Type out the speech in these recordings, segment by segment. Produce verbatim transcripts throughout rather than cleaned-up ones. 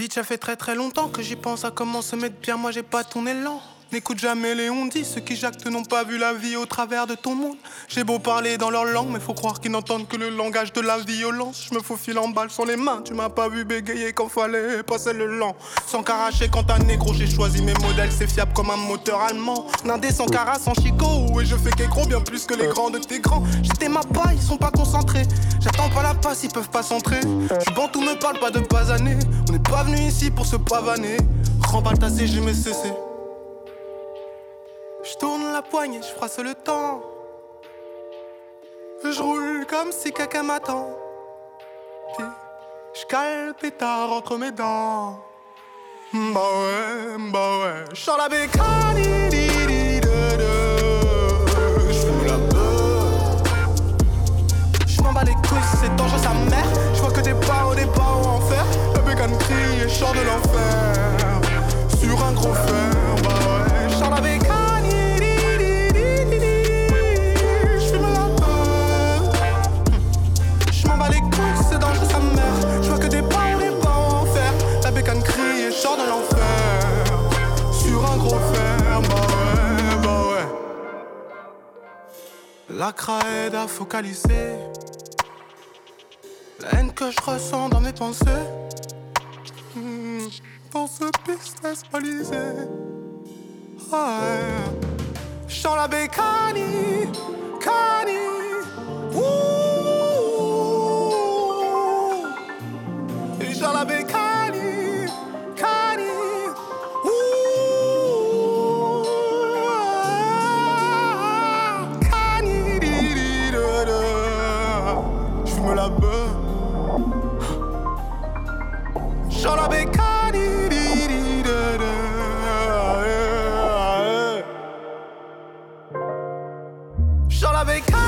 Bitch, ça fait très très longtemps que j'y pense à comment se mettre bien, moi j'ai pas ton élan. N'écoute jamais les on-dit, ceux qui jactent n'ont pas vu la vie au travers de ton monde. J'ai beau parler dans leur langue, mais faut croire qu'ils n'entendent que le langage de la violence. Je me faufile en balle sur les mains, tu m'as pas vu bégayer quand fallait passer le lent. Sans caracher quand un négro, j'ai choisi mes modèles, c'est fiable comme un moteur allemand. Nindé sans cara, sans chico, et je fais qu'écro bien plus que les grands de tes grands. J'étais ma paille, ils sont pas concentrés. J'attends pas la passe, ils peuvent pas centrer. Du bon tout me parle pas de pas années. On n'est pas venu ici pour se pavaner. Remballe ta C G, mais cessé. J'tourne la poignée, j'frasse le temps. J'roule comme si quelqu'un m'attend. Puis j'cale le pétard entre mes dents. Bah ouais, bah ouais. J'sors la bécane, j'fume la beuh. J'm'en bats les couilles, c'est dangereux sa mère. J'vois que des barreaux, des barreaux en fer. La bécane crie et j'sors de l'enfer. Sur un gros fer, bah ouais. J'sors la bécane. C'est dangereux sa mère. Je vois que des pas ou des pas en fer. La bécane crie et sort de l'enfer. Sur un gros fer, bah ouais, bah ouais. La craie à focaliser la haine que je ressens dans mes pensées. Mmh, dans ce business balisé. Ah ouais. J'sens la bécane, cani. Ouh. Dans la bécane, cani, ouh, cani, j'fume la beuh. Dans la bécane, dans la bécane.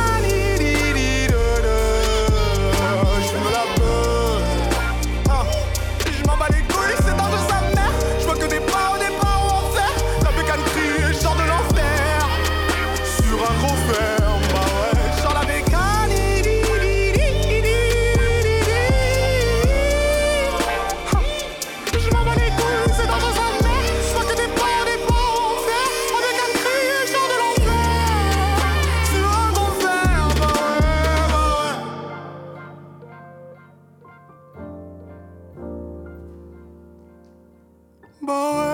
Boy.